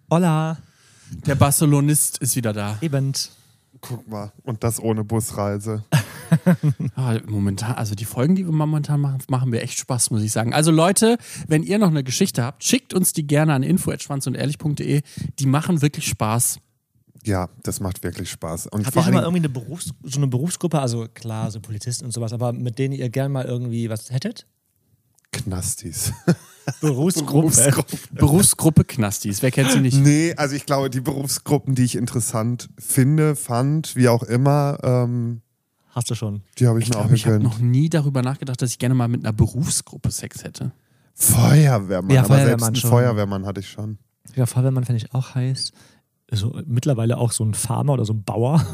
Hola. Der Barcelonist ist wieder da. Eben. Guck mal, und das ohne Busreise. Momentan, also die Folgen, die wir momentan machen, machen mir echt Spaß, muss ich sagen. Also Leute, wenn ihr noch eine Geschichte habt, schickt uns die gerne an info@schwanzundehrlich.de. Die machen wirklich Spaß. Ja, das macht wirklich Spaß. Und Habt ihr schon mal irgendwie eine Berufsgruppe, also klar, so Polizisten und sowas, aber mit denen ihr gerne mal irgendwie was hättet? Knastis. Berufsgruppe Knastis, wer kennt sie nicht? Nee, also ich glaube, die Berufsgruppen, die ich interessant fand, wie auch immer, Hast du schon? die habe ich mir auch gegönnt. Ich habe noch nie darüber nachgedacht, dass ich gerne mal mit einer Berufsgruppe Sex hätte. Feuerwehrmann, Ja, aber Feuerwehrmann selbst einen schon. Feuerwehrmann hatte ich schon. Ja, Feuerwehrmann fände ich auch heiß. Also, mittlerweile auch so ein Farmer oder so ein Bauer.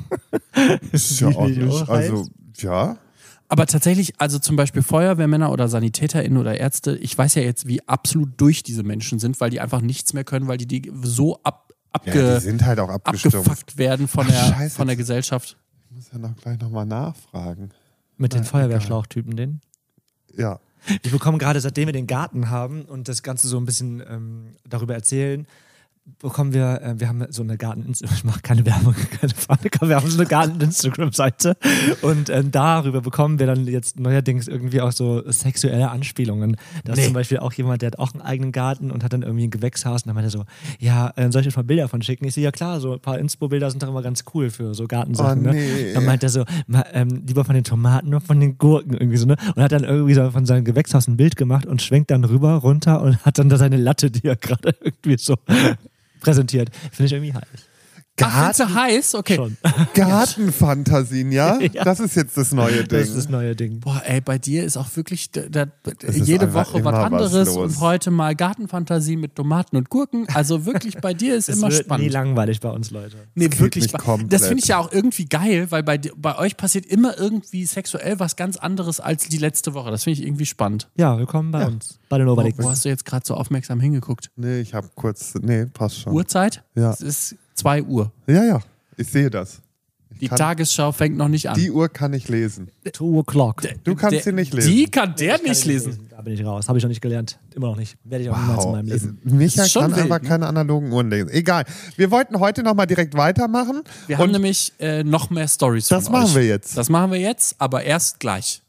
Ist ja auch nicht, also, ja. Aber tatsächlich, also zum Beispiel Feuerwehrmänner oder SanitäterInnen oder Ärzte, ich weiß ja jetzt, wie absolut durch diese Menschen sind, weil die einfach nichts mehr können, weil die so Die sind halt auch abgestumpft. abgefuckt werden von der Gesellschaft. Ich muss ja gleich nochmal nachfragen. Mit den Feuerwehrschlauchtypen, den? Ja. Wir bekommen gerade, seitdem wir den Garten haben und das Ganze so ein bisschen darüber erzählen, bekommen wir haben so eine ich mache keine Werbung, keine Frage, wir haben so eine Garten-Instagram-Seite und darüber bekommen wir dann jetzt neuerdings irgendwie auch so sexuelle Anspielungen. Da ist zum Beispiel auch jemand, der hat auch einen eigenen Garten und hat dann irgendwie ein Gewächshaus und dann meinte er so, ja, soll ich euch mal Bilder von schicken? Ich so, ja klar, so ein paar Inspo-Bilder sind doch immer ganz cool für so Gartensachen. Oh, nee. Ne? Dann meint er so, lieber von den Tomaten oder von den Gurken irgendwie so, ne? Und hat dann irgendwie so von seinem Gewächshaus ein Bild gemacht und schwenkt dann runter und hat dann da seine Latte, die er gerade irgendwie so präsentiert. Finde ich irgendwie heiß. Findest du heiß? Okay. Schon. Gartenfantasien, ja? Ja. Das ist jetzt das neue Ding. Das ist das neue Ding. Boah, ey, bei dir ist auch wirklich ist jede einfach Woche was immer was anderes los. und heute mal Gartenfantasie mit Tomaten und Gurken. Also wirklich, bei dir ist Es immer wird spannend. nie langweilig bei uns, Leute. Nee, geht wirklich. nicht komplett. Das finde ich ja auch irgendwie geil, weil bei euch passiert immer irgendwie sexuell was ganz anderes als die letzte Woche. Das finde ich irgendwie spannend. Ja, willkommen bei uns. Bei den Overlicks. Wo hast du jetzt gerade so aufmerksam hingeguckt? Nee, ich habe kurz. Nee, passt schon. Uhrzeit? Ja. Es ist 2 Uhr. Ja, ich sehe das. Die Tagesschau fängt noch nicht an. Die Uhr kann ich lesen. 2 o'clock. Du kannst sie nicht lesen. Die kann der nicht lesen. Da bin ich raus. Habe ich noch nicht gelernt. Immer noch nicht. Werde ich auch niemals in meinem Leben. Micha Das ist schon kann wild, aber ne? keine analogen Uhren lesen. Egal. Wir wollten heute nochmal direkt weitermachen. Wir haben nämlich noch mehr Storys Das von machen euch. wir jetzt. Das machen wir jetzt, aber erst gleich.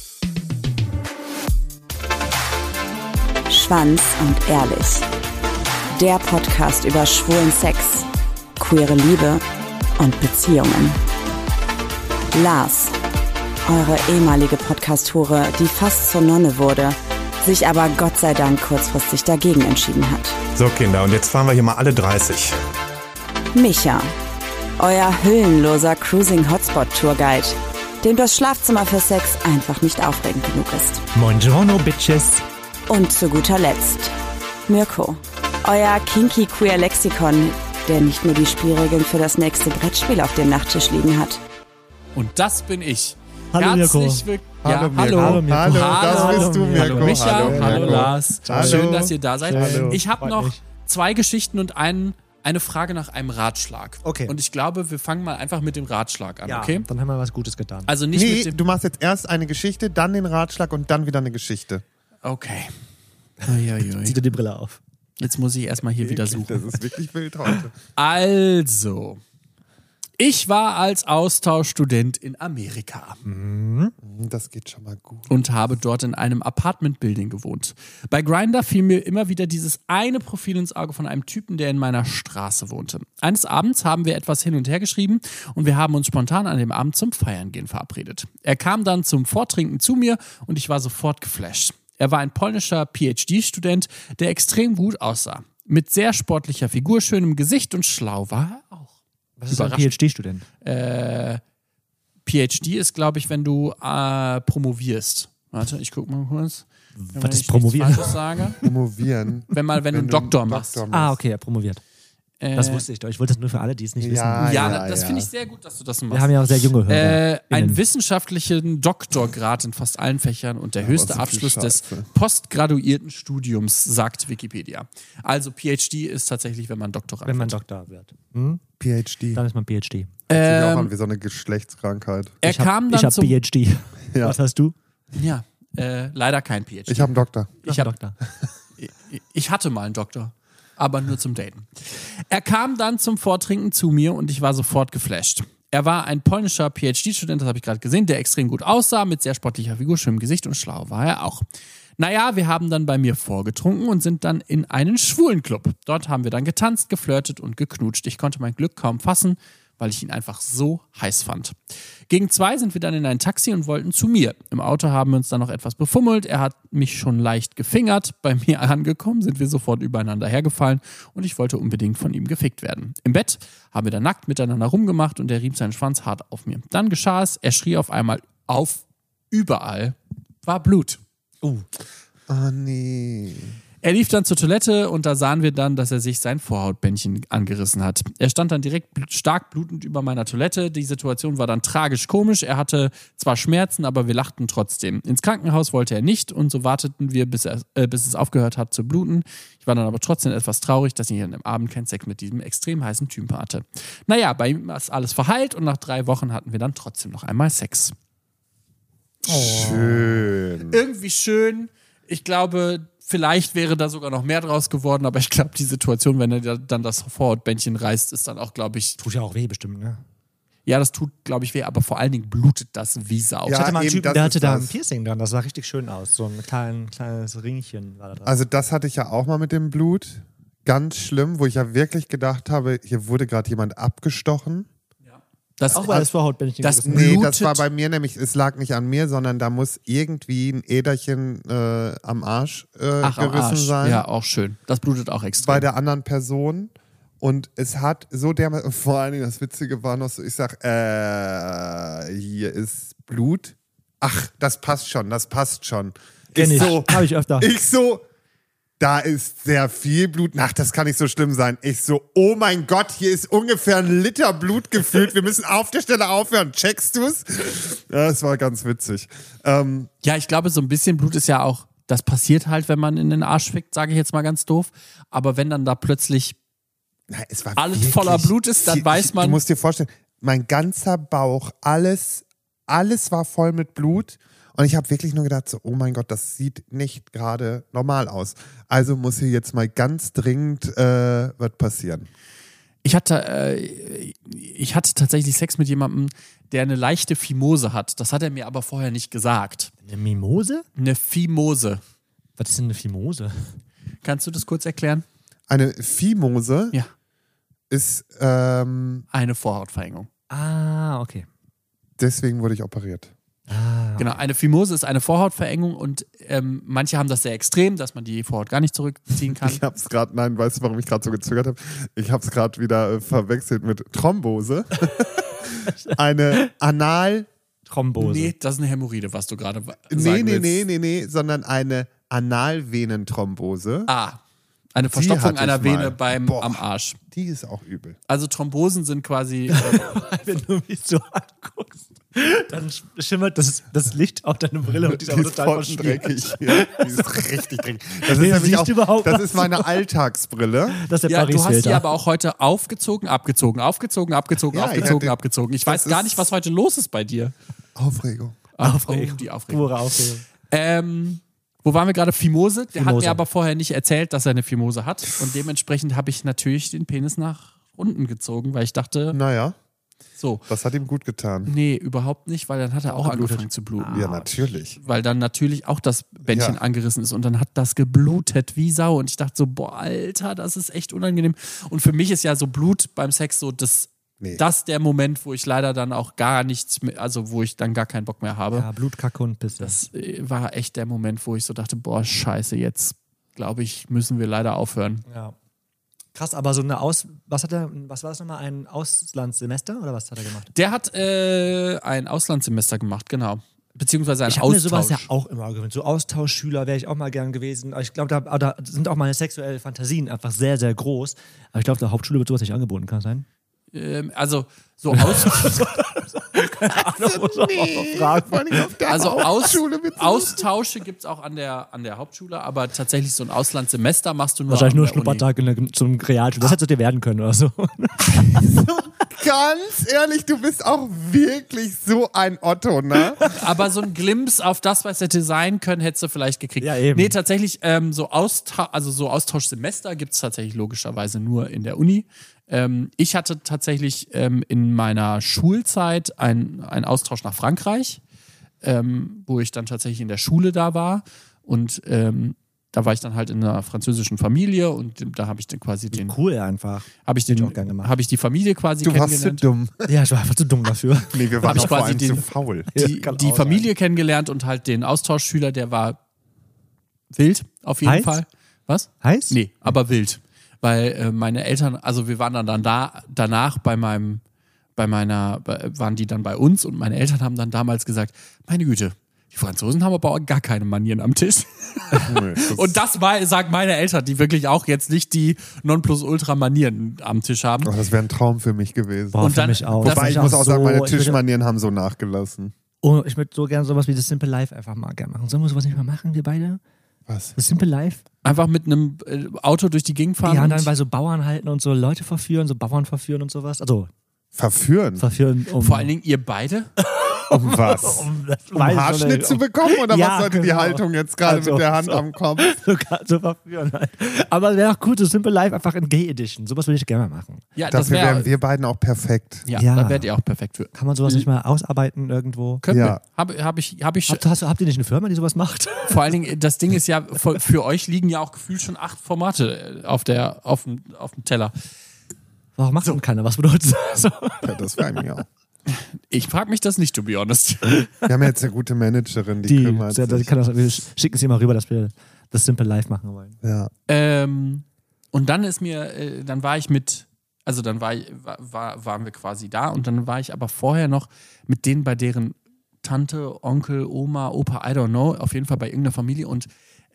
Schwanz und Ehrlich. Der Podcast über schwulen Sex, queere Liebe und Beziehungen. Lars, eure ehemalige Podcast-Hure, die fast zur Nonne wurde, sich aber Gott sei Dank kurzfristig dagegen entschieden hat. So Kinder, und jetzt fahren wir hier mal alle 30. Micha, euer hüllenloser Cruising-Hotspot-Tourguide, dem das Schlafzimmer für Sex einfach nicht aufregend genug ist. Buongiorno, Bitches. Und zu guter Letzt Mirko, euer kinky queer Lexikon, der nicht nur die Spielregeln für das nächste Brettspiel auf dem Nachttisch liegen hat. Und das bin ich. Hallo, Mirko. Herzlich willkommen. Hallo, Mirko. hallo. Hallo, Mirko. Hallo, das bist du, Mirko. Hallo Micha, hallo Mirko. Lars. Hallo. Schön, dass ihr da seid. Hallo. Ich habe Freut noch mich. 2 Geschichten und eine Frage nach einem Ratschlag. Okay. Und ich glaube, wir fangen mal einfach mit dem Ratschlag an, Ja, okay? dann haben wir was Gutes getan. Also nicht Nee, mit dem... du machst jetzt erst eine Geschichte, dann den Ratschlag und dann wieder eine Geschichte. Okay. Uiuiui. Zieh dir die Brille auf. Jetzt muss ich erstmal hier wieder suchen. Das ist wirklich wild heute. Also, ich war als Austauschstudent in Amerika Das geht schon mal gut. und habe dort in einem Apartment-Building gewohnt. Bei Grindr fiel mir immer wieder dieses eine Profil ins Auge von einem Typen, der in meiner Straße wohnte. Eines Abends haben wir etwas hin und her geschrieben und wir haben uns spontan an dem Abend zum Feiern gehen verabredet. Er kam dann zum Vortrinken zu mir und ich war sofort geflasht. Er war ein polnischer PhD-Student, der extrem gut aussah. Mit sehr sportlicher Figur, schönem Gesicht und schlau war er auch. Was ist ein Überraschend. PhD-Student? PhD ist, glaube ich, wenn du promovierst. Warte, ich guck mal kurz. Was ist promovieren? Wenn ich nichts Falsches sage. Promovieren. Wenn du einen Doktor machst. Ah, okay, er promoviert. Das wusste ich doch. Ich wollte das nur für alle, die es nicht wissen. Ja, das finde ich sehr gut, dass du das machst. Wir haben ja auch sehr junge Hörer. Einen wissenschaftlichen Doktorgrad in fast allen Fächern und der höchste so viel Abschluss des Scheiße. postgraduierten Studiums, sagt Wikipedia. Also PhD ist tatsächlich, wenn man Doktorand Wenn man wird. Doktor wird. PhD. Dann ist man PhD. Hört sich auch an wie so eine Geschlechtskrankheit. Er Ich kam hab dann zum... PhD. Ja. Was hast du? Ja, leider kein PhD. Ich habe einen Doktor. Ich hab- Doktor. Ich hatte mal einen Doktor. aber nur zum Daten. Er kam dann zum Vortrinken zu mir und ich war sofort geflasht. Er war ein polnischer PhD-Student, das habe ich gerade gesehen, der extrem gut aussah, mit sehr sportlicher Figur, schönem Gesicht und schlau war er auch. Naja, wir haben dann bei mir vorgetrunken und sind dann in einen Schwulenclub. Dort haben wir dann getanzt, geflirtet und geknutscht. Ich konnte mein Glück kaum fassen, weil ich ihn einfach so heiß fand. Gegen 2 sind wir dann in ein Taxi und wollten zu mir. Im Auto haben wir uns dann noch etwas befummelt. Er hat mich schon leicht gefingert. Bei mir angekommen sind wir sofort übereinander hergefallen und ich wollte unbedingt von ihm gefickt werden. Im Bett haben wir dann nackt miteinander rumgemacht und er rieb seinen Schwanz hart auf mir. Dann geschah es, er schrie auf einmal auf. Überall war Blut. Oh nee. Er lief dann zur Toilette und da sahen wir dann, dass er sich sein Vorhautbändchen angerissen hat. Er stand dann direkt stark blutend über meiner Toilette. Die Situation war dann tragisch komisch. Er hatte zwar Schmerzen, aber wir lachten trotzdem. Ins Krankenhaus wollte er nicht und so warteten wir, bis es aufgehört hat zu bluten. Ich war dann aber trotzdem etwas traurig, dass ich an dem Abend keinen Sex mit diesem extrem heißen Typen hatte. Naja, bei ihm ist alles verheilt und nach 3 Wochen hatten wir dann trotzdem noch einmal Sex. Schön. Irgendwie schön. Ich glaube, vielleicht wäre da sogar noch mehr draus geworden, aber ich glaube, die Situation, wenn er dann das Vorhautbändchen reißt, ist dann auch, glaube ich... Tut ja auch weh bestimmt, ne? Ja, das tut, glaube ich, weh, aber vor allen Dingen blutet das wie Sau. Ja, Ich hatte mal einen eben, Typen, das der hatte ist da das. ein Piercing dran, das sah richtig schön aus. So ein kleines Ringchen war da dran. Also das hatte ich ja auch mal mit dem Blut. Ganz schlimm, wo ich ja wirklich gedacht habe, hier wurde gerade jemand abgestochen. Das, auch alles Vorhautbändchen das gerissen. Nee, blutet. das war bei mir nämlich, es lag nicht an mir, sondern da muss irgendwie ein Äderchen am Arsch am gerissen Arsch. sein. Ja, auch schön. Das blutet auch extrem. Bei der anderen Person. Und es hat so dermaßen, vor allen Dingen das Witzige war noch so, ich sag, hier ist Blut. Ach, das passt schon. Kenn ich. so, Hab ich öfter. Ich so, da ist sehr viel Blut. Ach, das kann nicht so schlimm sein. Ich so, oh mein Gott, hier ist ungefähr 1 Liter Blut gefüllt. Wir müssen auf der Stelle aufhören. Checkst du's? Ja, das war ganz witzig. Ja, ich glaube, so ein bisschen Blut ist ja auch, das passiert halt, wenn man in den Arsch fickt, sage ich jetzt mal ganz doof. Aber wenn dann da plötzlich Na, es war alles wirklich, voller Blut ist, dann weiß man... Du musst dir vorstellen, mein ganzer Bauch, alles war voll mit Blut. Und ich habe wirklich nur gedacht, so, oh mein Gott, das sieht nicht gerade normal aus. Also muss hier jetzt mal ganz dringend was passieren. Ich hatte tatsächlich Sex mit jemandem, der eine leichte Phimose hat. Das hat er mir aber vorher nicht gesagt. Eine Mimose? Eine Phimose. Was ist denn eine Phimose? Kannst du das kurz erklären? Eine Phimose Ja. ist, Eine Vorhautverengung. Ah, okay. deswegen wurde ich operiert. Genau, eine Phimose ist eine Vorhautverengung und manche haben das sehr extrem, dass man die Vorhaut gar nicht zurückziehen kann. Ich habe es gerade, nein, weißt du, warum ich gerade so gezögert habe? Ich habe es gerade wieder verwechselt mit Thrombose. Eine Thrombose. Nee, das ist eine Hämorrhoide, was du gerade sagen willst. Nee, sondern eine Analvenenthrombose. Eine Verstopfung hatte ich einer Vene mal. Boah. am Arsch. Die ist auch übel. Also Thrombosen sind quasi... Wenn du mich so anguckst, dann schimmert das Licht auf deine Brille und die ist aber total voll verschmiert. dreckig. Ja, die ist richtig dreckig. Das Nee, ist nämlich siehst auch, du überhaupt das was? ist meine Alltagsbrille. Das ist der Ja, du hast die Paris-Filter. aber auch heute aufgezogen, abgezogen. Ja, Ich weiß gar nicht, was heute los ist bei dir. Aufregung. Aufregung. Die Aufregung. Pure Aufregung. Wo waren wir gerade? Phimose. Der hat Phimose. mir aber vorher nicht erzählt, dass er eine Phimose hat. Und dementsprechend habe ich natürlich den Penis nach unten gezogen, weil ich dachte, Naja, so. das hat ihm gut getan. Nee, überhaupt nicht, weil dann hat er auch angefangen zu bluten. Ja, natürlich. Weil dann natürlich auch das Bändchen Ja. angerissen ist und dann hat das geblutet wie Sau. Und ich dachte so, boah, Alter, das ist echt unangenehm. Und für mich ist ja so Blut beim Sex so das der Moment, wo ich leider dann auch gar nichts mehr, also wo ich dann gar keinen Bock mehr habe. Ja, Blut, Kacke und Pisse. Das war echt der Moment, wo ich so dachte, boah, scheiße, jetzt glaube ich, müssen wir leider aufhören. Ja. Krass, aber so eine was war das nochmal, ein Auslandssemester oder was hat er gemacht? Der hat ein Auslandssemester gemacht, genau. Beziehungsweise ein Ich habe mir Austausch. sowas ja auch immer gewünscht. So Austauschschüler wäre ich auch mal gern gewesen. Aber ich glaube, da sind auch meine sexuellen Fantasien einfach sehr, sehr groß. Aber ich glaube, der Hauptschule wird sowas nicht angeboten, kann das sein? Also so aus, Austausche gibt es auch an der Hauptschule, aber tatsächlich so ein Auslandssemester machst du nur Wahrscheinlich nur an der Uni. Schnuppertag zum Realschule. Das hätte dir werden können oder so. ganz ehrlich, du bist auch wirklich so ein Otto, ne? Aber so ein Glimpse auf das, was hätte sein können, hättest du vielleicht gekriegt. Ja, eben. Nee, tatsächlich, so Austauschsemester gibt es tatsächlich logischerweise nur in der Uni. Ich hatte tatsächlich in meiner Schulzeit einen Austausch nach Frankreich, wo ich dann tatsächlich in der Schule da war. Und da war ich dann halt in einer französischen Familie und da habe ich dann quasi Cool einfach. habe ich auch gern gemacht. die Familie quasi Du warst zu kennengelernt. dumm. Ja, ich war einfach zu dumm dafür. Nee, wir waren ich auch vor quasi allem den- zu faul. Die Familie kennengelernt und halt den Austauschschüler, der war wild auf jeden Heiß? Fall. Was? Heiß? Nee, aber wild. Weil meine Eltern, also wir waren dann danach waren die dann bei uns und meine Eltern haben dann damals gesagt, meine Güte, die Franzosen haben aber auch gar keine Manieren am Tisch. Und das sagen meine Eltern, die wirklich auch jetzt nicht die Nonplusultra-Manieren am Tisch haben. Oh, das wäre ein Traum für mich gewesen. Boah, Und für dann- mich auch. das- Wobei ich Für mich muss auch sagen, meine ich würde- Tischmanieren haben so nachgelassen. Oh, ich würde so gerne sowas wie das Simple Life einfach mal gerne machen. Sollen wir sowas nicht mal machen, wir beide? Was? Das Simple Life? Einfach mit einem Auto durch die Gegend fahren. Ja, und und dann bei so Bauern halten und so Leute verführen, so Bauern verführen und sowas. Also, Verführen? verführen vor allen Dingen ihr beide. Um was? Um Haarschnitt zu bekommen? Oder Ja, was sollte die genau. Haltung jetzt gerade Also, mit der Hand so. am Kopf? zu verführen halt. Aber es wäre auch gut, so Simple Life einfach in Gay Edition. Sowas würde ich gerne mal machen. Ja, das Dafür wären wäre. wir beiden auch perfekt. Ja, Ja. da wärt ihr auch perfekt für. Kann man sowas nicht mal ausarbeiten irgendwo? Können Ja. wir. Hab ich Habt ihr nicht eine Firma, die sowas macht? Vor allen Dingen, das Ding ist ja, für euch liegen ja auch gefühlt schon 8 Formate auf dem Teller. Warum macht denn keiner was mit uns? So. Ja, das wäre eigentlich auch. Ich frage mich das nicht, to be honest. Wir haben jetzt eine gute Managerin, die kümmert die sich. kann das, wir schicken sie mal rüber, dass wir das Simple Life machen wollen. Ja. Und dann waren wir quasi da und dann war ich aber vorher noch mit denen bei deren Tante, Onkel, Oma, Opa, I don't know, auf jeden Fall bei irgendeiner Familie und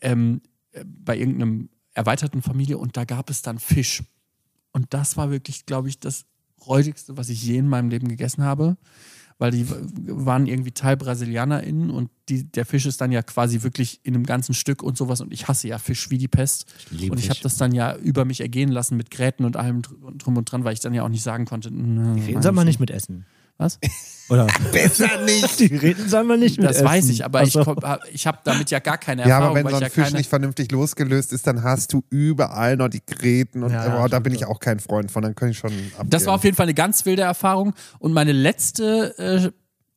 bei irgendeinem erweiterten Familie und da gab es dann Fisch. Und das war wirklich, glaube ich, das Räudigste, was ich je in meinem Leben gegessen habe, weil die waren irgendwie Teil BrasilianerInnen und der Fisch ist dann ja quasi wirklich in einem ganzen Stück und sowas und ich hasse ja Fisch wie die Pest. Und ich habe das dann ja über mich ergehen lassen mit Gräten und allem drum und dran, weil ich dann ja auch nicht sagen konnte. Reden soll man nicht mit essen. Was? Oder? Besser nicht! Die reden soll man nicht mit Das essen. weiß ich, aber Also, ich habe damit ja gar keine Ja, Erfahrung. aber wenn weil so ich ein ja Fisch keine, nicht vernünftig losgelöst ist, dann hast du überall noch die Gräten und Ja, da bin stimmt. ich auch kein Freund von, dann kann ich schon abgeben. Das war auf jeden Fall eine ganz wilde Erfahrung und meine letzte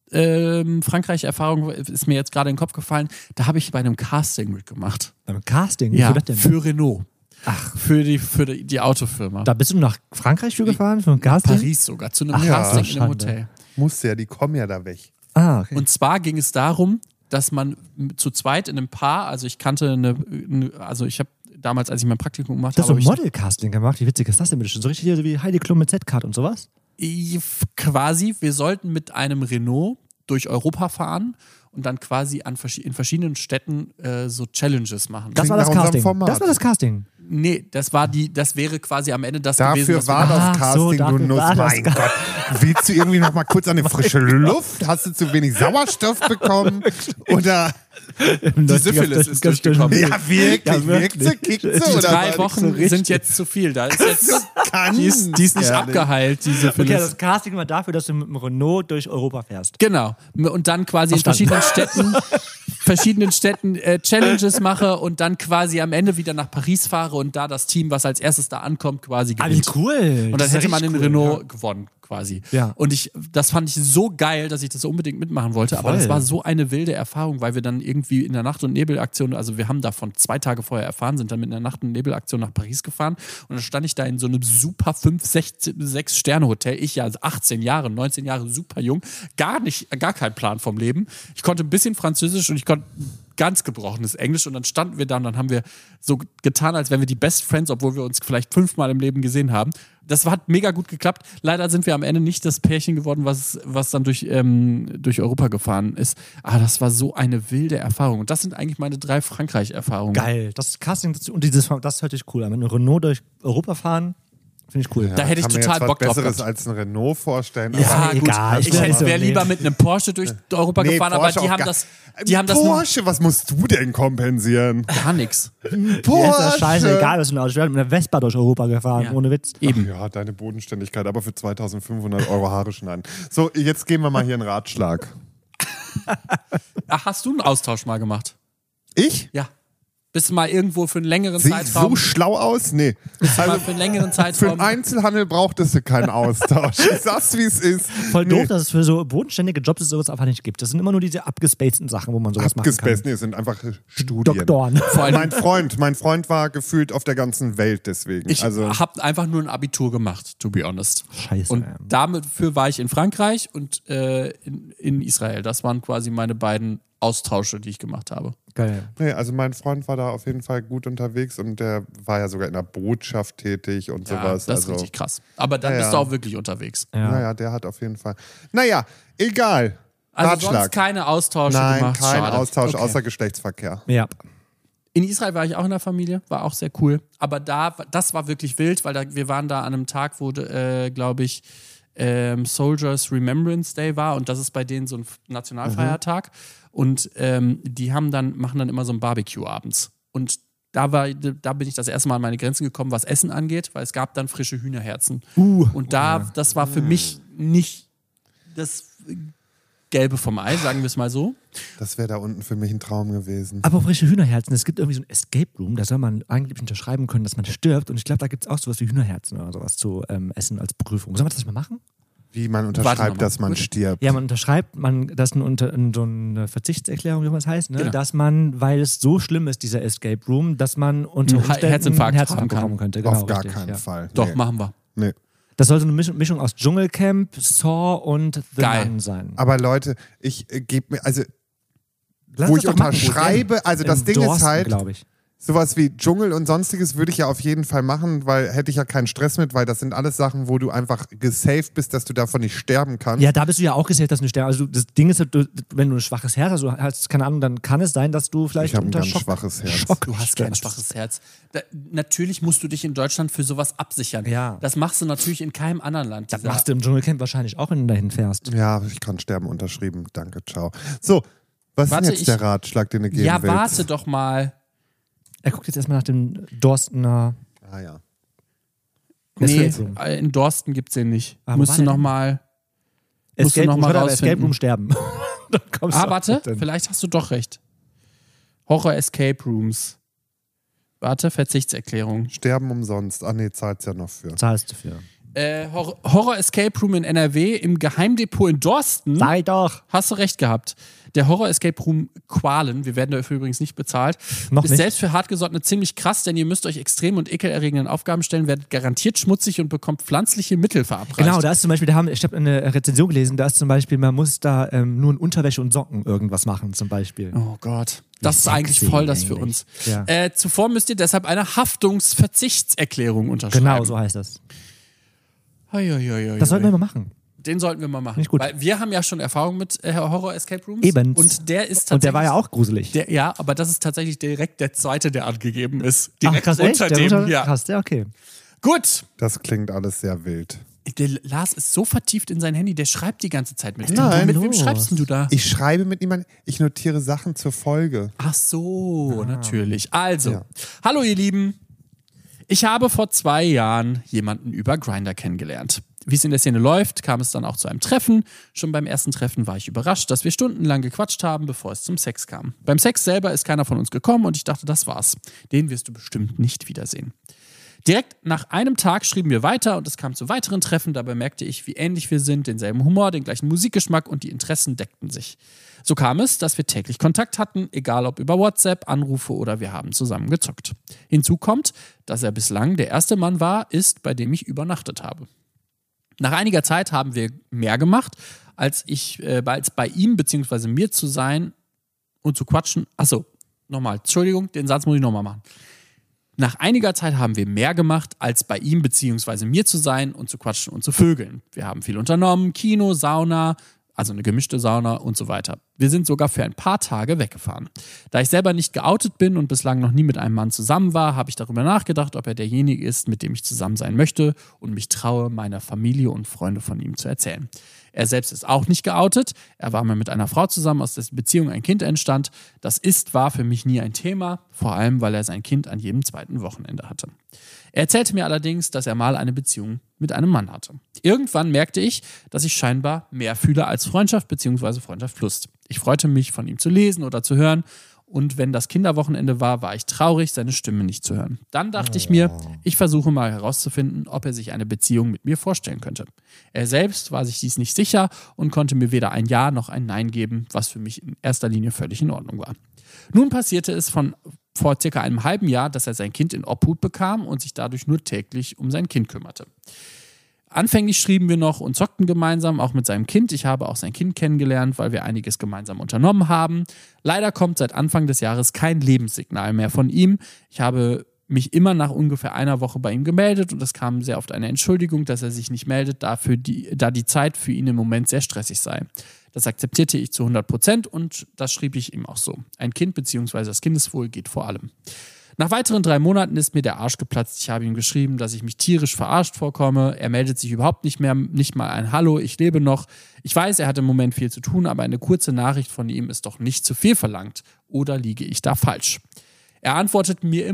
Frankreich-Erfahrung ist mir jetzt gerade in den Kopf gefallen. Da habe ich bei einem Casting mitgemacht. beim Casting? Ja, Wofür das denn? für Renault. Ach. Für die Autofirma. Da bist du nach Frankreich für gefahren? Für ein Casting? Paris sogar, zu einem Ach, Casting in einem Schande. Hotel. Muss ja, die kommen ja da weg. Ah, okay. Und zwar ging es darum, dass man zu zweit in einem Paar, also ich kannte also ich habe damals, als ich mein Praktikum gemacht Du hast so habe, ein Model-Casting gemacht. Wie witzig ist das denn bitte schon? So richtig wie Heidi Klum mit Z-Card und sowas? quasi, wir sollten mit einem Renault durch Europa fahren und dann quasi in verschiedenen Städten so Challenges machen. Das war das nach unserem Casting. Format. Das war das Casting. Nee, das wäre quasi am Ende das gewesen, Dafür was wir war machen. das Ach so, Casting, du dafür Nuss. war das Mein Gott. Willst du irgendwie noch mal kurz an die frische Luft? Hast du zu wenig Sauerstoff bekommen? Oder, Die Syphilis ist durchgekommen. ja, wirklich, Ja, wirkt sie, kickt sie? Die Oder 3 was? Wochen sind jetzt zu viel. Da ist jetzt, Kann die ist nicht ehrlich. abgeheilt, diese Okay, Syphilis. das Casting war dafür, dass du mit dem Renault durch Europa fährst. Genau. Und dann quasi Verstanden. in verschiedenen Städten Challenges mache und dann quasi am Ende wieder nach Paris fahre und da das Team, was als erstes da ankommt, quasi Ah, wie gewinnt. cool. Und dann hätte man den Renault gewonnen, quasi. Ja. Und das fand ich so geil, dass ich das unbedingt mitmachen wollte. Aber Voll. das war so eine wilde Erfahrung, weil wir dann irgendwie in der Nacht- und Nebelaktion, also wir haben davon 2 Tage vorher erfahren, sind dann mit einer Nacht- und Nebelaktion nach Paris gefahren. Und dann stand ich da in so einem super 5-6-Sterne-Hotel. Ich ja 18 Jahre, 19 Jahre, super jung. Gar kein Plan vom Leben. Ich konnte ein bisschen Französisch und ich konnte ganz gebrochenes Englisch und dann standen wir da und dann haben wir so getan, als wären wir die Best Friends, obwohl wir uns vielleicht 5-mal im Leben gesehen haben. Das hat mega gut geklappt. Leider sind wir am Ende nicht das Pärchen geworden, was dann durch Europa gefahren ist. Aber das war so eine wilde Erfahrung. Und das sind eigentlich meine 3 Frankreich-Erfahrungen. Geil. Das Casting und das hört sich cool an. Wenn du Renault durch Europa fahren, Finde ich cool. Da hätte ich kann mir total jetzt Bock was drauf Besseres gehabt. als ein Renault vorstellen. Ja, aber- egal. Ich wäre lieber mit einem Porsche durch Europa Nee, gefahren, Porsche aber die auch haben gar- das nur Porsche, was musst du denn kompensieren? gar nichts. Mir ist Porsche! das scheißegal, was du ein Auto. Ich wäre mit einer Vespa durch Europa gefahren, Ja. ohne Witz. Eben. Ja, deine Bodenständigkeit, aber für 2.500 Euro Haare schneiden. So, jetzt geben wir mal hier einen Ratschlag. Ach, hast du einen Austausch mal gemacht? Ich? Ja. Bist du mal irgendwo für einen längeren Sehe ich Zeitraum? so schlau aus? Nee. mal für einen längeren Für Zeitraum? den Einzelhandel brauchtest du keinen Austausch. Ich sag's, wie es ist. Voll doof, dass es für so bodenständige Jobs es sowas einfach nicht gibt. Das sind immer nur diese abgespaceden Sachen, wo man sowas machen kann. Nee, es sind einfach Studien. Doktoren. Vor allem, Mein Freund war gefühlt auf der ganzen Welt deswegen. ich also, habe einfach nur ein Abitur gemacht, to be honest. Scheiße. Und dafür war ich in Frankreich und in Israel. Das waren quasi meine beiden Austausche, die ich gemacht habe. Geil. nee, also mein Freund war da auf jeden Fall gut unterwegs und der war ja sogar in der Botschaft tätig und Ja, sowas. das ist richtig krass. Aber dann Ja, bist du ja. auch wirklich unterwegs. Ja. Naja, der hat auf jeden Fall. Naja, egal. Also sonst Ratschlag. keine Austausche Nein, gemacht. kein Schade. Austausch Okay. außer Geschlechtsverkehr. Ja. In Israel war ich auch in der Familie, war auch sehr cool. Aber das war wirklich wild, weil wir waren da an einem Tag, wo, glaube ich, Soldiers Remembrance Day war und das ist bei denen so ein Nationalfeiertag. Und die machen dann immer so ein Barbecue abends. Und da bin ich das erste Mal an meine Grenzen gekommen, was Essen angeht, weil es gab dann frische Hühnerherzen. Und das war für mich nicht das Gelbe vom Ei, sagen wir es mal so. Das wäre da unten für mich ein Traum gewesen. Aber frische Hühnerherzen, es gibt irgendwie so ein Escape Room, da soll man eigentlich unterschreiben können, dass man stirbt. Und ich glaube, da gibt es auch sowas wie Hühnerherzen oder sowas zu essen als Prüfung. Sollen wir das mal machen? Wie man Warte unterschreibt, noch mal. dass man Gut. stirbt. Ja, man unterschreibt, das ist so eine Verzichtserklärung, wie man es heißt, ne? Genau. Dass man, weil es so schlimm ist, dieser Escape Room, dass man unter Einen Umständen Herzinfarkt haben kann. bekommen könnte. Genau, Auf gar richtig, keinen ja. Fall. Doch, Nee. machen wir. Nee. Das soll so eine Mischung aus Dschungelcamp, Saw und The Geil. Nun sein. Aber Leute, ich gebe mir, also Lass wo das ich doch machen, unterschreibe, also das In Ding ist Dorsten, halt, glaube ich. sowas wie Dschungel und sonstiges würde ich ja auf jeden Fall machen, weil hätte ich ja keinen Stress mit, weil das sind alles Sachen, wo du einfach gesaved bist, dass du davon nicht sterben kannst. Ja, da bist du ja auch gesehen, dass du nicht sterben. Also das Ding ist, wenn du ein schwaches Herz hast, also hast, keine Ahnung, dann kann es sein, dass du vielleicht Ich habe ein unter ganz Schock. schwaches Herz. Schock Du hast kein stirbst. schwaches Herz. Natürlich musst du dich in Deutschland für sowas absichern. Ja. Das machst du natürlich in keinem anderen Land. Das machst du im Dschungelcamp wahrscheinlich auch, wenn du dahin fährst. Ja, ich kann sterben, unterschrieben. Danke, ciao. So, was Warte, ist denn jetzt der Ratschlag, den du geben Ja, willst? warte doch mal. Er guckt jetzt erstmal nach dem Dorstener. Ah ja. Nee, Escape Room. in Dorsten gibt's den nicht. Ah, wo Musst war du der noch denn? mal. Musst du Escape noch Room, mal ich würde aber Escape rausfinden. Room sterben. Dann kommst du Warte, auch hin. vielleicht hast du doch recht. Horror Escape Rooms. Warte, Verzichtserklärung. Sterben umsonst. Ah nee, zahlt's ja noch für. Zahlst du für. Horror Escape Room in NRW im Geheimdepot in Dorsten. Sag ich doch. Hast du recht gehabt. Der Horror Escape Room Qualen, wir werden dafür übrigens nicht bezahlt, Noch ist nicht. selbst für Hartgesottene ziemlich krass, denn ihr müsst euch extrem und ekelerregenden Aufgaben stellen, werdet garantiert schmutzig und bekommt pflanzliche Mittel verabreicht. Genau, da ist zum Beispiel, ich habe eine Rezension gelesen, da ist zum Beispiel, man muss da nur in Unterwäsche und Socken irgendwas machen, zum Beispiel. Oh Gott. Das ist Sexy eigentlich voll das für eigentlich. uns. Ja. Zuvor müsst ihr deshalb eine Haftungsverzichtserklärung unterschreiben. Genau, so heißt das. Hoi. Das sollten wir mal machen. Den sollten wir mal machen. Nicht gut. Weil wir haben ja schon Erfahrung mit Horror Escape Rooms. Eben. Und der ist tatsächlich. Und der war ja auch gruselig. Ja, aber das ist tatsächlich direkt der zweite, der angegeben ist. Direkt krass, echt? unter Der dem. unter- Ja. Krass, ja, okay. Gut. Das klingt alles sehr wild. Der Lars ist so vertieft in sein Handy, der schreibt die ganze Zeit mit. Nein. Mit wem Los. schreibst denn du da? Ich schreibe mit niemandem, ich notiere Sachen zur Folge. Ach so, natürlich. Also, Ja. hallo ihr Lieben. Ich habe vor 2 Jahren jemanden über Grindr kennengelernt. Wie es in der Szene läuft, kam es dann auch zu einem Treffen. Schon beim ersten Treffen war ich überrascht, dass wir stundenlang gequatscht haben, bevor es zum Sex kam. Beim Sex selber ist keiner von uns gekommen und ich dachte, das war's. Den wirst du bestimmt nicht wiedersehen. Direkt nach einem Tag schrieben wir weiter und es kam zu weiteren Treffen. Dabei merkte ich, wie ähnlich wir sind, denselben Humor, den gleichen Musikgeschmack und die Interessen deckten sich. So kam es, dass wir täglich Kontakt hatten, egal ob über WhatsApp, Anrufe oder wir haben zusammen gezockt. Hinzu kommt, dass er bislang der erste Mann war, bei dem ich übernachtet habe. Nach einiger Zeit haben wir mehr gemacht, als bei ihm bzw. mir zu sein und zu quatschen. Achso, nochmal, Entschuldigung, den Satz muss ich nochmal machen. Nach einiger Zeit haben wir mehr gemacht, als bei ihm bzw. mir zu sein und zu quatschen und zu vögeln. Wir haben viel unternommen, Kino, Sauna, also eine gemischte Sauna und so weiter. Wir sind sogar für ein paar Tage weggefahren. Da ich selber nicht geoutet bin und bislang noch nie mit einem Mann zusammen war, habe ich darüber nachgedacht, ob er derjenige ist, mit dem ich zusammen sein möchte und mich traue, meiner Familie und Freunde von ihm zu erzählen. Er selbst ist auch nicht geoutet. Er war mal mit einer Frau zusammen, aus dessen Beziehung ein Kind entstand. Das war für mich nie ein Thema, vor allem, weil er sein Kind an jedem zweiten Wochenende hatte. Er erzählte mir allerdings, dass er mal eine Beziehung mit einem Mann hatte. Irgendwann merkte ich, dass ich scheinbar mehr fühle als Freundschaft bzw. Freundschaft plus. Ich freute mich, von ihm zu lesen oder zu hören. Und wenn das Kinderwochenende war, war ich traurig, seine Stimme nicht zu hören. Dann dachte ich mir, ich versuche mal herauszufinden, ob er sich eine Beziehung mit mir vorstellen könnte. Er selbst war sich dies nicht sicher und konnte mir weder ein Ja noch ein Nein geben, was für mich in erster Linie völlig in Ordnung war. Nun passierte es vor circa einem halben Jahr, dass er sein Kind in Obhut bekam und sich dadurch nur täglich um sein Kind kümmerte. Anfänglich schrieben wir noch und zockten gemeinsam, auch mit seinem Kind. Ich habe auch sein Kind kennengelernt, weil wir einiges gemeinsam unternommen haben. Leider kommt seit Anfang des Jahres kein Lebenssignal mehr von ihm. Ich habe mich immer nach ungefähr einer Woche bei ihm gemeldet und es kam sehr oft eine Entschuldigung, dass er sich nicht meldet, da die Zeit für ihn im Moment sehr stressig sei. Das akzeptierte ich zu 100% und das schrieb ich ihm auch so. Ein Kind bzw. das Kindeswohl geht vor allem. Nach weiteren 3 Monaten ist mir der Arsch geplatzt. Ich habe ihm geschrieben, dass ich mich tierisch verarscht vorkomme. Er meldet sich überhaupt nicht mehr, nicht mal ein Hallo, ich lebe noch. Ich weiß, er hat im Moment viel zu tun, aber eine kurze Nachricht von ihm ist doch nicht zu viel verlangt. Oder liege ich da falsch? Er antwortet mir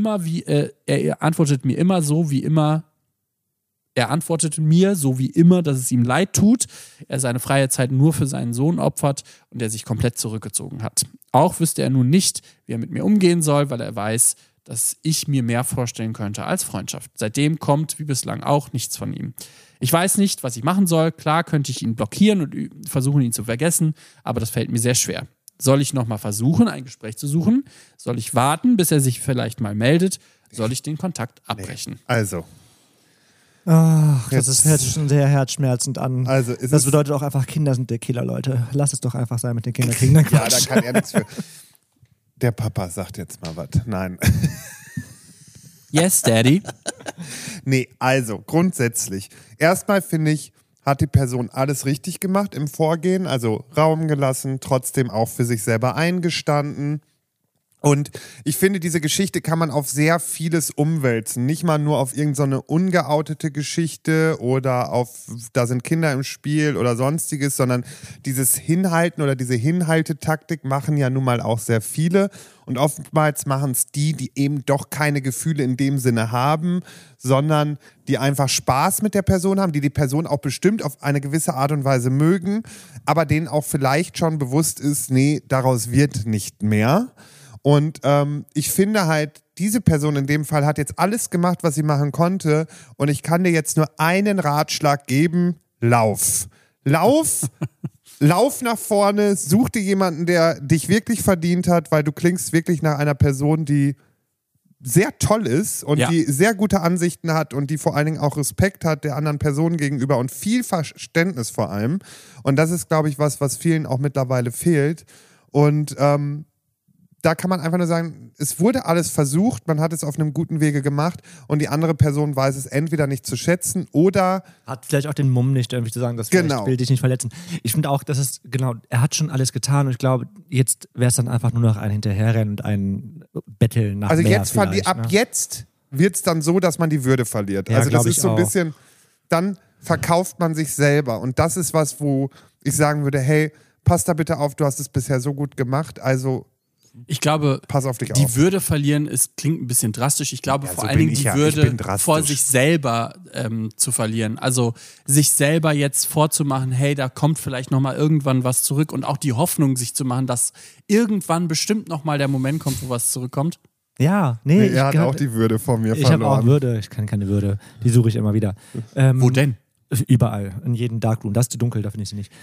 so wie immer, dass es ihm leid tut, er seine freie Zeit nur für seinen Sohn opfert und er sich komplett zurückgezogen hat. Auch wüsste er nun nicht, wie er mit mir umgehen soll, weil er weiß, dass ich mir mehr vorstellen könnte als Freundschaft. Seitdem kommt, wie bislang auch, nichts von ihm. Ich weiß nicht, was ich machen soll. Klar könnte ich ihn blockieren und versuchen, ihn zu vergessen, aber das fällt mir sehr schwer. Soll ich nochmal versuchen, ein Gespräch zu suchen? Soll ich warten, bis er sich vielleicht mal meldet? Soll ich den Kontakt abbrechen? Also. Ach, das hört sich schon sehr herzschmerzend an. Also das bedeutet auch einfach, Kinder sind der Killer, Leute. Lass es doch einfach sein mit den Kindern. Kriegen dann ja, da kann er nichts für. Der Papa sagt jetzt mal was. Nein. Yes, Daddy. Nee, also grundsätzlich. Erstmal finde ich, hat die Person alles richtig gemacht im Vorgehen, also Raum gelassen, trotzdem auch für sich selber eingestanden. Und ich finde, diese Geschichte kann man auf sehr vieles umwälzen. Nicht mal nur auf irgendeine ungeoutete Geschichte oder auf, da sind Kinder im Spiel oder sonstiges, sondern dieses Hinhalten oder diese Hinhaltetaktik machen ja nun mal auch sehr viele. Und oftmals machen es die eben doch keine Gefühle in dem Sinne haben, sondern die einfach Spaß mit der Person haben, die Person auch bestimmt auf eine gewisse Art und Weise mögen, aber denen auch vielleicht schon bewusst ist, nee, daraus wird nicht mehr. Und ich finde halt, diese Person in dem Fall hat jetzt alles gemacht, was sie machen konnte. Und ich kann dir jetzt nur einen Ratschlag geben: Lauf. Lauf nach vorne, such dir jemanden, der dich wirklich verdient hat, weil du klingst wirklich nach einer Person, die sehr toll ist und die sehr gute Ansichten hat und die vor allen Dingen auch Respekt hat der anderen Person gegenüber und viel Verständnis vor allem. Und das ist, glaube ich, was vielen auch mittlerweile fehlt. Und da kann man einfach nur sagen, es wurde alles versucht, man hat es auf einem guten Wege gemacht und die andere Person weiß es entweder nicht zu schätzen oder hat vielleicht auch den Mumm nicht, irgendwie zu sagen, das will dich nicht verletzen. Ich finde auch, er hat schon alles getan und ich glaube, jetzt wäre es dann einfach nur noch ein Hinterherrennen und ein Betteln nach also mehr jetzt jetzt wird es dann so, dass man die Würde verliert. Ja, also das ist so ein auch. bisschen, dann verkauft man sich selber und das ist was, wo ich sagen würde, hey, pass da bitte auf, du hast es bisher so gut gemacht, also ich glaube, pass auf dich die auf. Würde verlieren, klingt ein bisschen drastisch. Ich glaube Ja, vor so allen Dingen bin die ich Würde drastisch. vor sich selber zu verlieren. Also sich selber jetzt vorzumachen, hey, da kommt vielleicht nochmal irgendwann was zurück und auch die Hoffnung sich zu machen, dass irgendwann bestimmt nochmal der Moment kommt, wo was zurückkommt. Ja, Er hat auch die Würde von mir verloren. Ich habe auch Würde, ich kann keine Würde. Die suche ich immer wieder. Wo denn? Überall, in jedem Darkroom. Das ist zu dunkel, da finde ich sie nicht.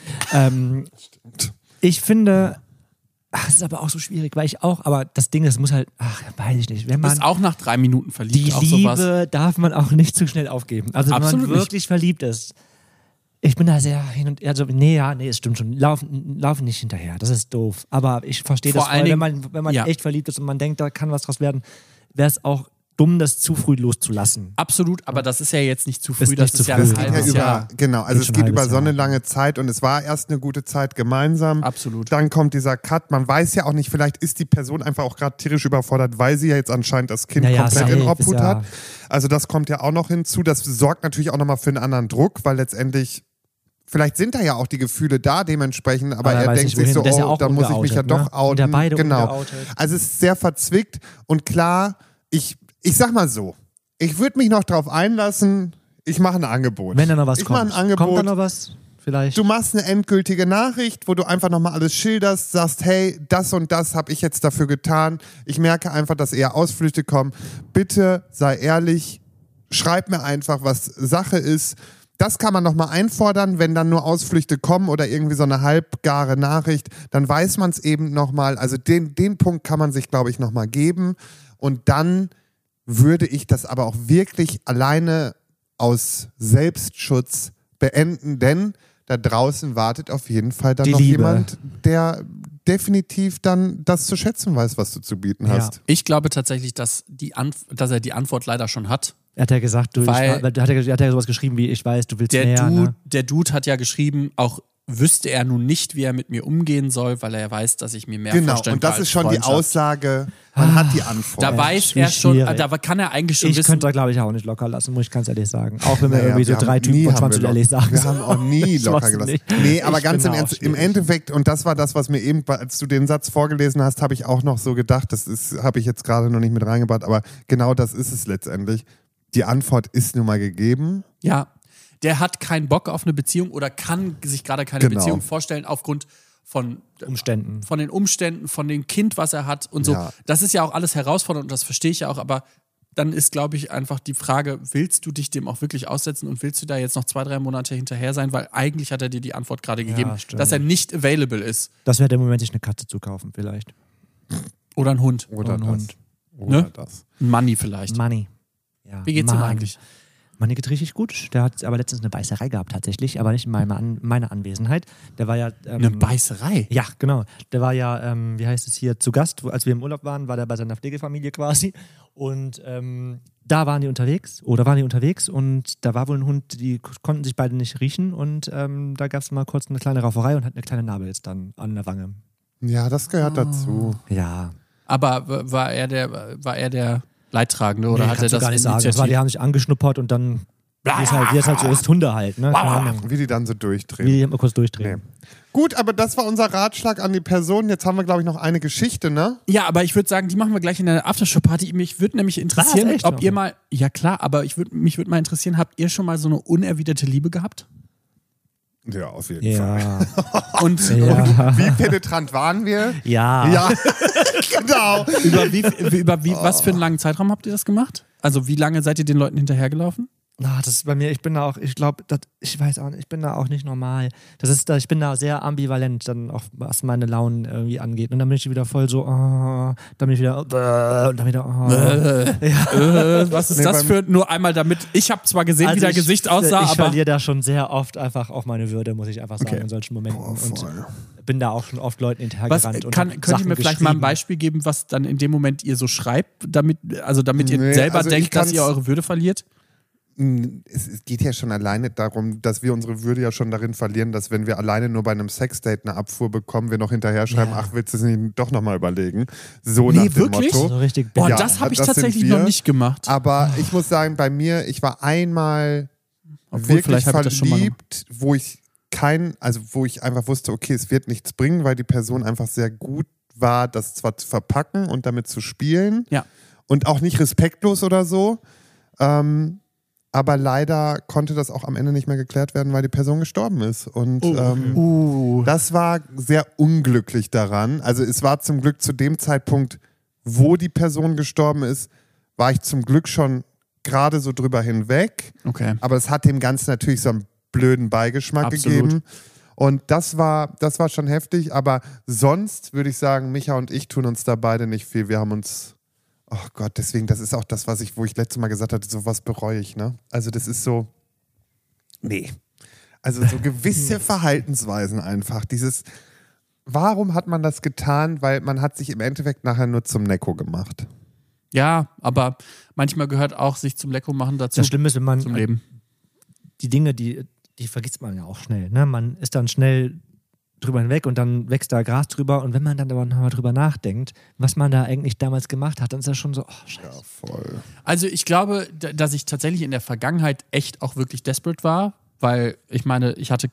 Ich finde, es ist aber auch so schwierig, weil ich auch, aber das Ding, das muss halt, weiß ich nicht. Wenn Du bist auch nach 3 Minuten verliebt. die auch Liebe sowas. darf man auch nicht zu schnell aufgeben. Also wenn Absolut man wirklich verliebt ist. Ich bin da sehr hin und her, also es stimmt schon, laufen nicht hinterher, das ist doof. Aber ich verstehe das voll, wenn man echt verliebt ist und man denkt, da kann was draus werden, wäre es auch dumm, das zu früh loszulassen. Absolut, aber das ist ja jetzt nicht zu früh, Ist das nicht ist zu ja früh. ein Es geht halbes ja Jahr. genau, also Geht es schon geht ein über halbes so eine Jahr. lange Zeit und es war erst eine gute Zeit gemeinsam. Absolut. Dann kommt dieser Cut. Man weiß ja auch nicht, vielleicht ist die Person einfach auch gerade tierisch überfordert, weil sie ja jetzt anscheinend das Kind Naja, komplett safe in ist Obhut ja- hat. Also das kommt ja auch noch hinzu. Das sorgt natürlich auch nochmal für einen anderen Druck, weil letztendlich vielleicht sind da ja auch die Gefühle da dementsprechend, aber er er weiß denkt nicht, sich wohin. so, Und der ist ja oh, auch da muss ich mich ja ungeoutet, doch ne? outen. Und der beide genau. ungeoutet. Also es ist sehr verzwickt und klar, ich sag mal so, ich würde mich noch drauf einlassen, ich mache ein Angebot. Wenn da noch was ich mache kommt. ein Angebot. Kommt da noch was? Vielleicht. Du machst eine endgültige Nachricht, wo du einfach nochmal alles schilderst, sagst, hey, das und das habe ich jetzt dafür getan. Ich merke einfach, dass eher Ausflüchte kommen. Bitte sei ehrlich, schreib mir einfach, was Sache ist. Das kann man nochmal einfordern, wenn dann nur Ausflüchte kommen oder irgendwie so eine halbgare Nachricht, dann weiß man es eben nochmal. Also den Punkt kann man sich, glaube ich, nochmal geben. Und dann würde ich das aber auch wirklich alleine aus Selbstschutz beenden, denn da draußen wartet auf jeden Fall dann Die noch Liebe. jemand, der definitiv dann das zu schätzen weiß, was du zu bieten hast. Ich glaube tatsächlich, dass er die Antwort leider schon hat. Er hat ja gesagt, Weil- hat ja sowas geschrieben wie, ich weiß, du willst mehr. Ne? Der Dude hat ja geschrieben, auch wüsste er nun nicht, wie er mit mir umgehen soll, weil er weiß, dass ich mir mehr Genau, vorstellen und das kann ist als schon die Freundschaft. Aussage, man hat die Antwort. Da Ja, weiß schwierig. er schon, da kann er eigentlich schon Ich wissen. könnte da, glaube ich, auch nicht locker lassen, muss ich ganz ehrlich sagen. Auch wenn wir Naja, irgendwie so wir haben 3 Typen nie von haben 20 wir ehrlich sagen. Wir haben auch nie locker gelassen. Nicht. Nee, aber Ich ganz bin im da Ernst, auch im schwierig. Endeffekt, und das war das, was mir eben, als du den Satz vorgelesen hast, habe ich auch noch so gedacht, habe ich jetzt gerade noch nicht mit reingebracht, aber genau das ist es letztendlich. Die Antwort ist nun mal gegeben. Ja, der hat keinen Bock auf eine Beziehung oder kann sich gerade keine Genau. Beziehung vorstellen aufgrund von Umständen. von den Umständen, von dem Kind, was er hat und so. Ja. Das ist ja auch alles herausfordernd und das verstehe ich ja auch, aber dann ist, glaube ich, einfach die Frage, willst du dich dem auch wirklich aussetzen und willst du da jetzt noch 2-3 Monate hinterher sein? Weil eigentlich hat er dir die Antwort gerade gegeben, stimmt. dass er nicht available ist. Das wäre der Moment, sich eine Katze zu kaufen, vielleicht. Oder ein Hund. Oder ein das. Hund. Oder Ne? das. Ein Money vielleicht. Money. Ja, Wie geht's ihm Mann. eigentlich? Manni geht richtig gut. Der hat aber letztens eine Beißerei gehabt, tatsächlich, aber nicht in meiner Anwesenheit. Der war ja. Eine Beißerei? Ja, genau. Der war ja, wie heißt es hier, zu Gast, als wir im Urlaub waren, war der bei seiner Pflegefamilie quasi. Und da waren die unterwegs, und da war wohl ein Hund, die konnten sich beide nicht riechen und da gab es mal kurz eine kleine Rauferei und hat eine kleine Narbe jetzt dann an der Wange. Ja, das gehört dazu. Ja. Aber war er der Leidtragende oder Nee, hat er kannst du das gar nicht sagen. Das war, initiativ? die haben sich angeschnuppert und dann, wie es halt so ist, Hunde halt, ne? Keine Ahnung. Wie die dann so durchdrehen. Wie die mal kurz durchdrehen. Nee. Gut, aber das war unser Ratschlag an die Person. Jetzt haben wir, glaube ich, noch eine Geschichte, ne? Ja, aber ich würde sagen, die machen wir gleich in der Aftershow-Party. Mich würde nämlich interessieren, Was, echt? ob ihr Okay. mal, ja klar, aber mich würde mal interessieren, habt ihr schon mal so eine unerwiderte Liebe gehabt? Ja, auf jeden Fall. Ja. Und Ja. Wie penetrant waren wir? Ja. Ja, genau. was für einen langen Zeitraum habt ihr das gemacht? Also wie lange seid ihr den Leuten hinterhergelaufen? Na, das ist bei mir, ich bin da auch, ich glaube, ich weiß auch nicht, ich bin da auch nicht normal. Ich bin da sehr ambivalent, dann auch was meine Launen irgendwie angeht. Und dann bin ich wieder voll so, dann bin ich wieder, und dann wieder, Was ist Nee, das für, nur einmal damit, ich habe zwar gesehen, wie dein Gesicht aussah, ich aber verliere da schon sehr oft einfach auch meine Würde, muss ich einfach sagen, in solchen Momenten. Und bin da auch schon oft Leuten hinterhergerannt. und hab könnt ihr Sachen mir vielleicht mal ein geschrieben. Beispiel geben, was dann in dem Moment ihr so schreibt, damit ihr Nee, selber also ich denkt, dass kann's- ihr eure Würde verliert? Es geht ja schon alleine darum, dass wir unsere Würde ja schon darin verlieren, dass wenn wir alleine nur bei einem Sexdate eine Abfuhr bekommen, wir noch hinterher schreiben, Ja. ach, willst du es nicht doch nochmal überlegen? So nach dem wirklich? Motto. So richtig Boah, Ja, das habe ich das sind tatsächlich wir. noch nicht gemacht. Aber ich muss sagen, bei mir, ich war einmal Obwohl, wirklich vielleicht habe ich das schon mal verliebt, wo ich einfach wusste, okay, es wird nichts bringen, weil die Person einfach sehr gut war, das zwar zu verpacken und damit zu spielen. Ja. Und auch nicht respektlos oder so. Aber leider konnte das auch am Ende nicht mehr geklärt werden, weil die Person gestorben ist. Und das war sehr unglücklich daran. Also es war zum Glück zu dem Zeitpunkt, wo die Person gestorben ist, war ich zum Glück schon gerade so drüber hinweg. Okay. Aber es hat dem Ganzen natürlich so einen blöden Beigeschmack Absolut. gegeben. Und das war schon heftig. Aber sonst würde ich sagen, Micha und ich tun uns da beide nicht viel. Wir haben uns, oh Gott, deswegen, das ist auch das, wo ich letztes Mal gesagt hatte, sowas bereue ich, ne? Also das ist so, nee. Also so gewisse Verhaltensweisen einfach. Warum hat man das getan? Weil man hat sich im Endeffekt nachher nur zum Necko gemacht. Ja, aber manchmal gehört auch sich zum Lecko machen dazu. Das Schlimme ist, wenn man zum Leben. Die Dinge, die vergisst man ja auch schnell. Ne? Man ist dann schnell drüber hinweg und dann wächst da Gras drüber und wenn man dann aber nochmal drüber nachdenkt, was man da eigentlich damals gemacht hat, dann ist das schon so, oh scheiße. Ja, voll. Also ich glaube, dass ich tatsächlich in der Vergangenheit echt auch wirklich desperate war, weil ich meine, ich hatte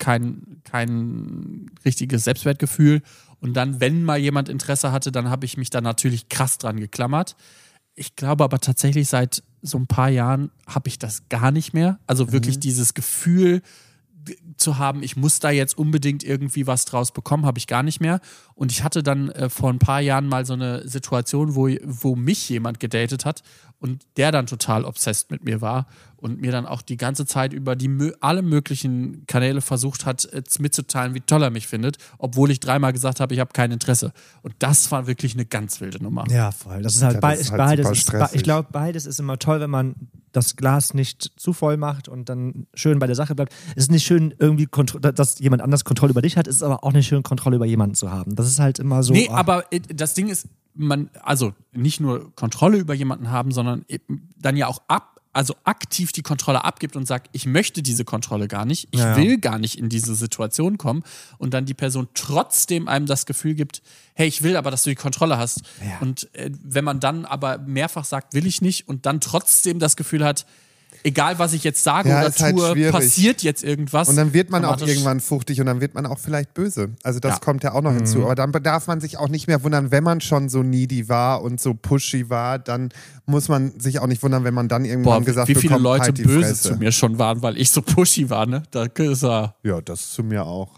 kein richtiges Selbstwertgefühl und dann, wenn mal jemand Interesse hatte, dann habe ich mich da natürlich krass dran geklammert. Ich glaube aber tatsächlich seit so ein paar Jahren habe ich das gar nicht mehr. Also wirklich dieses Gefühl zu haben, ich muss da jetzt unbedingt irgendwie was draus bekommen, habe ich gar nicht mehr. Und ich hatte dann vor ein paar Jahren mal so eine Situation, wo mich jemand gedatet hat und der dann total obsessed mit mir war und mir dann auch die ganze Zeit über alle möglichen Kanäle versucht hat, mitzuteilen, wie toll er mich findet, obwohl ich 3-mal gesagt habe, ich habe kein Interesse. Und das war wirklich eine ganz wilde Nummer. Ja, voll. Das ist halt, beides. Ich glaube, beides ist immer toll, wenn man das Glas nicht zu voll macht und dann schön bei der Sache bleibt. Es ist nicht schön, irgendwie, dass jemand anders Kontrolle über dich hat, es ist aber auch nicht schön, Kontrolle über jemanden zu haben. Das ist halt immer so. Nee, aber das Ding ist, also nicht nur Kontrolle über jemanden haben, sondern dann ja auch aktiv die Kontrolle abgibt und sagt, ich möchte diese Kontrolle gar nicht, ich will gar nicht in diese Situation kommen und dann die Person trotzdem einem das Gefühl gibt, hey, ich will aber, dass du die Kontrolle hast. Ja. Und wenn man dann aber mehrfach sagt, will ich nicht und dann trotzdem das Gefühl hat, egal was ich jetzt sage oder tue, halt passiert jetzt irgendwas. Und dann wird man auch irgendwann fuchtig und dann wird man auch vielleicht böse. Also das kommt ja auch noch hinzu. Aber dann darf man sich auch nicht mehr wundern, wenn man schon so needy war und so pushy war, dann muss man sich auch nicht wundern, wenn man dann irgendwann gesagt bekommt, wie viele Leute halt die böse Fresse. zu mir schon waren, weil ich so pushy war, ne? Da ist er. Ja, das zu mir auch.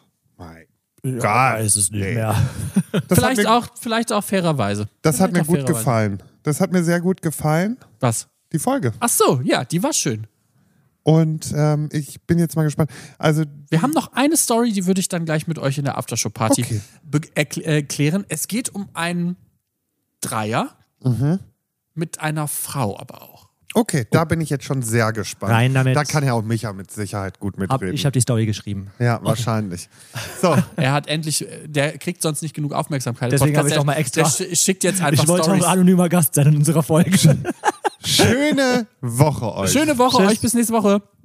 Gar ist es nicht mehr. Vielleicht auch fairerweise. Das hat mir gut gefallen. Das hat mir sehr gut gefallen. Was? Die Folge. Ach so, ja, die war schön. Und ich bin jetzt mal gespannt. Also wir haben noch eine Story, die würde ich dann gleich mit euch in der Aftershow-Party erklären. Es geht um einen Dreier mit einer Frau aber auch. Okay, da bin ich jetzt schon sehr gespannt. Rein damit. Da kann ja auch Micha mit Sicherheit gut mitreden. Ich habe die Story geschrieben. Ja, wahrscheinlich. So. Er hat endlich, der kriegt sonst nicht genug Aufmerksamkeit. Deswegen habe ich doch mal extra. Der schickt jetzt einfach Ich wollte Stories. auch anonymer Gast sein in unserer Folge. Schöne Woche euch. Schöne Woche euch, bis nächste Woche.